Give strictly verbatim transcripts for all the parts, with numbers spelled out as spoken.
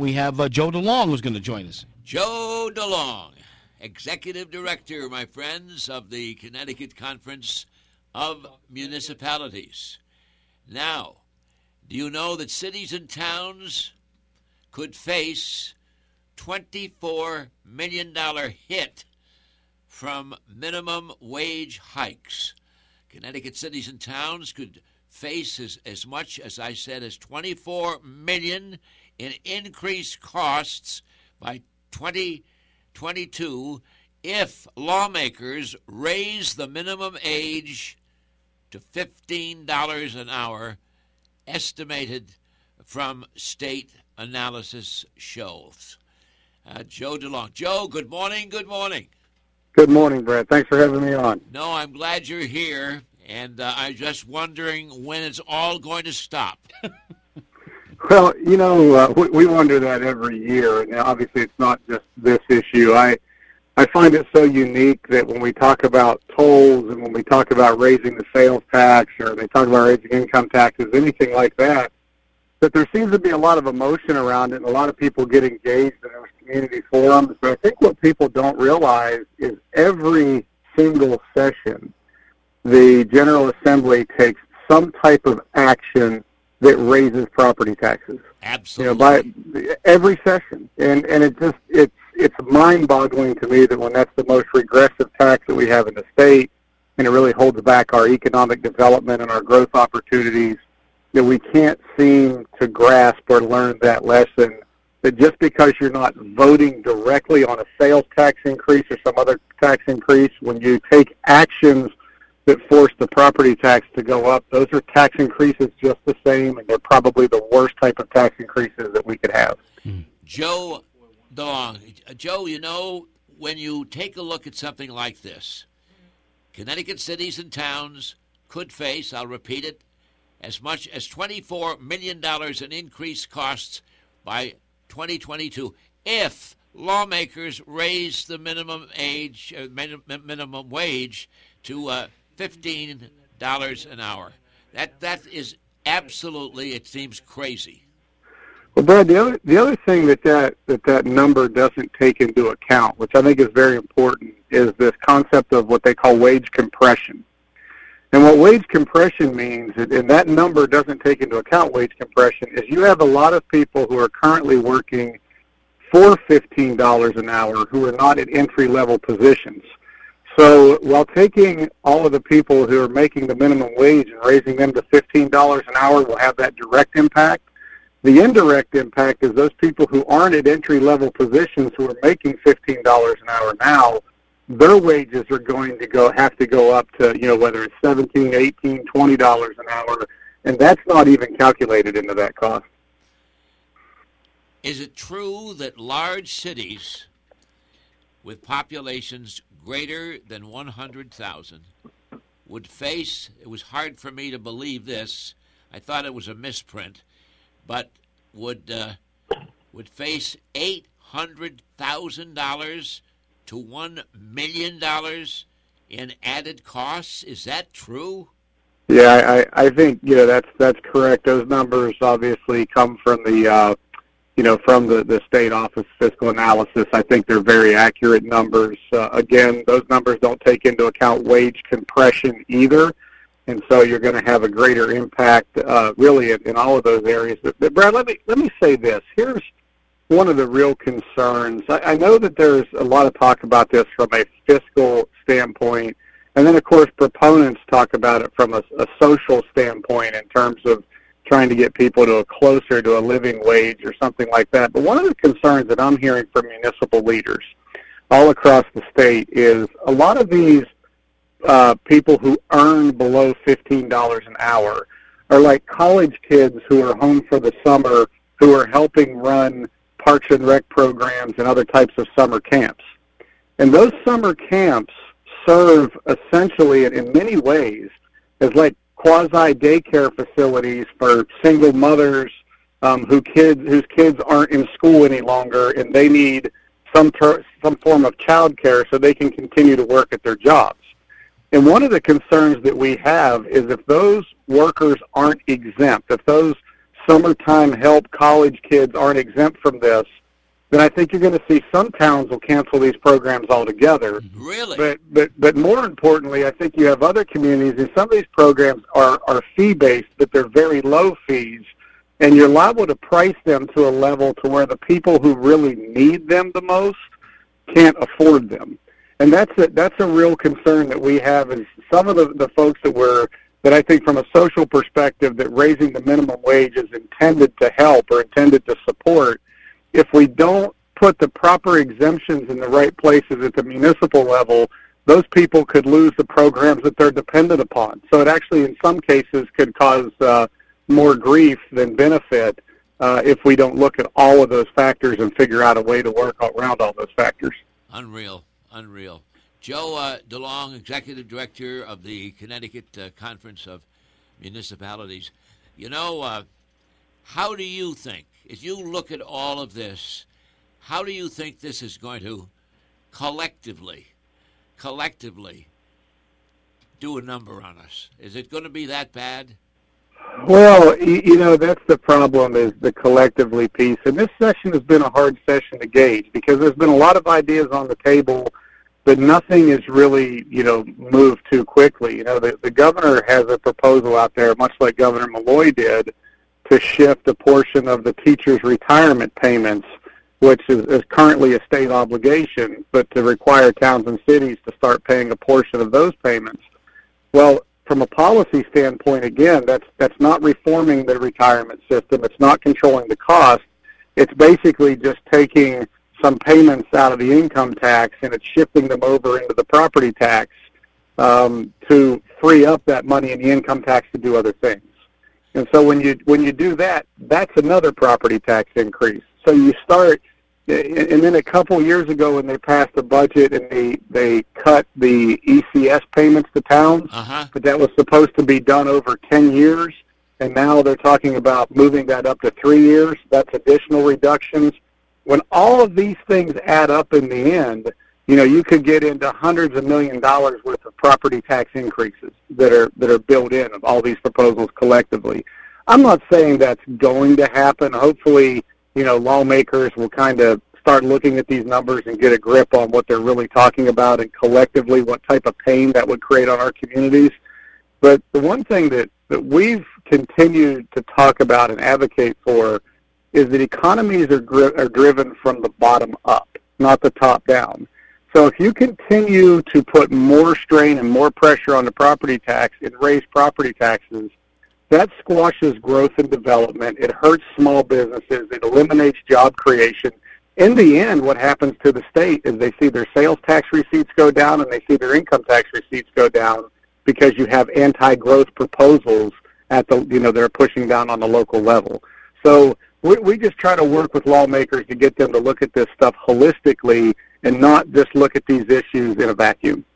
we have uh, Joe DeLong who's going to join us. Joe DeLong, Executive Director, my friends, of the Connecticut Conference of Municipalities. Now, do you know that cities and towns could face twenty-four million dollars hit from minimum wage hikes? Connecticut cities and towns could face as, as much, as I said, as twenty-four million dollars in increased costs by twenty twenty-two if lawmakers raise the minimum age to fifteen dollars an hour, estimated from state analysis shows. Uh, Joe DeLong. Joe, good morning, good morning. Good morning, Brett. Thanks for having me on. No, I'm glad you're here, and uh, I'm just wondering when it's all going to stop. Well, you know, uh, we, we wonder that every year, and obviously it's not just this issue. I I find it so unique that when we talk about tolls and when we talk about raising the sales tax or they talk about raising income taxes, anything like that, that there seems to be a lot of emotion around it and a lot of people get engaged in those community forums. But I think what people don't realize is every single session, the General Assembly takes some type of action that raises property taxes. Absolutely. You know, by every session. And and it just it's it's mind-boggling to me that when that's the most regressive tax that we have in the state, and it really holds back our economic development and our growth opportunities, that we can't seem to grasp or learn that lesson, that just because you're not voting directly on a sales tax increase or some other tax increase, when you take actions that force the property tax to go up, those are tax increases just the same, and they're probably the worst type of tax increases that we could have. Joe DeLong, Joe, you know, when you take a look at something like this, Connecticut cities and towns could face, I'll repeat it, as much as twenty-four million dollars in increased costs by twenty twenty-two if lawmakers raise the minimum age, uh, minimum, minimum wage to uh, fifteen dollars an hour. That that is absolutely, it seems crazy. Well, Brad, the other the other thing that that, that that number doesn't take into account, which I think is very important, is this concept of what they call wage compression. And what wage compression means, and that number doesn't take into account wage compression, is you have a lot of people who are currently working for fifteen dollars an hour who are not at entry-level positions. So while taking all of the people who are making the minimum wage and raising them to fifteen dollars an hour will have that direct impact, the indirect impact is those people who aren't at entry-level positions who are making fifteen dollars an hour now, their wages are going to go have to go up to, you know, whether it's seventeen, eighteen, twenty dollars an hour, and that's not even calculated into that cost. Is it true that large cities with populations greater than one hundred thousand would face, it was hard for me to believe this, I thought it was a misprint, but would uh, would face eight hundred thousand dollars to one million dollars in added costs? Is that true? Yeah, I, I think, you know, that's that's correct. Those numbers obviously come from the, uh, you know, from the, the State Office of Fiscal Analysis. I think they're very accurate numbers. Uh, again, those numbers don't take into account wage compression either. And so you're going to have a greater impact, uh, really, in, in all of those areas. But, but Brad, let me let me say this. Here's one of the real concerns. I, I know that there's a lot of talk about this from a fiscal standpoint, and then, of course, proponents talk about it from a, a social standpoint in terms of trying to get people to a closer to a living wage or something like that. But one of the concerns that I'm hearing from municipal leaders all across the state is a lot of these Uh, people who earn below fifteen dollars an hour are like college kids who are home for the summer who are helping run Parks and Rec programs and other types of summer camps. And those summer camps serve essentially, in many ways, as like quasi-daycare facilities for single mothers um, who kids whose kids aren't in school any longer and they need some ter- some form of child care so they can continue to work at their jobs. And one of the concerns that we have is if those workers aren't exempt, if those summertime help college kids aren't exempt from this, then I think you're going to see some towns will cancel these programs altogether. Really? But but but more importantly, I think you have other communities, and some of these programs are, are fee-based, but they're very low fees, and you're liable to price them to a level to where the people who really need them the most can't afford them. And that's a, that's a real concern that we have, is some of the, the folks that were, that I think from a social perspective, that raising the minimum wage is intended to help or intended to support. If we don't put the proper exemptions in the right places at the municipal level, those people could lose the programs that they're dependent upon. So it actually, in some cases, could cause uh, more grief than benefit uh, if we don't look at all of those factors and figure out a way to work around all those factors. Unreal, unreal. Joe uh, DeLong, Executive Director of the Connecticut uh, Conference of Municipalities. You know, uh, how do you think, as you look at all of this, how do you think this is going to collectively, collectively do a number on us? Is it going to be that bad? Well, you know, that's the problem, is the collectively piece. And this session has been a hard session to gauge because there's been a lot of ideas on the table, but nothing is really, you know, moved too quickly. You know, the, the governor has a proposal out there, much like Governor Malloy did, to shift a portion of the teachers' retirement payments, which is, is currently a state obligation, but to require towns and cities to start paying a portion of those payments. Well, from a policy standpoint, again, that's that's not reforming the retirement system. It's not controlling the cost. It's basically just taking some payments out of the income tax and it's shifting them over into the property tax um, to free up that money in the income tax to do other things. And so when you when you do that, that's another property tax increase. So you start, and then a couple years ago when they passed the budget and they, they cut the E C S payments to towns, uh-huh. but that was supposed to be done over ten years, and now they're talking about moving that up to three years. That's additional reductions. When all of these things add up in the end, you know, you could get into hundreds of million dollars worth of property tax increases that are that are built in of all these proposals collectively. I'm not saying that's going to happen. Hopefully, you know, lawmakers will kind of start looking at these numbers and get a grip on what they're really talking about and collectively what type of pain that would create on our communities. But the one thing that, that we've continued to talk about and advocate for is that economies are, gri- are driven from the bottom up, not the top down. So if you continue to put more strain and more pressure on the property tax and raise property taxes, that squashes growth and development. It hurts small businesses. It eliminates job creation. In the end, what happens to the state is they see their sales tax receipts go down and they see their income tax receipts go down because you have anti-growth proposals at the, you know, they're pushing down on the local level. So we, we just try to work with lawmakers to get them to look at this stuff holistically and not just look at these issues in a vacuum.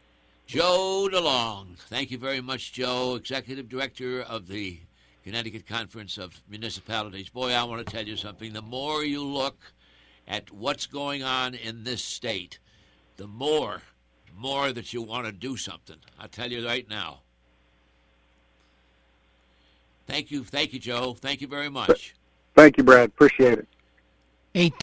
Joe DeLong. Thank you very much, Joe, Executive Director of the Connecticut Conference of Municipalities. Boy, I want to tell you something. The more you look at what's going on in this state, the more, more that you want to do something. I'll tell you right now. Thank you. Thank you, Joe. Thank you very much. Thank you, Brad. Appreciate it. Eight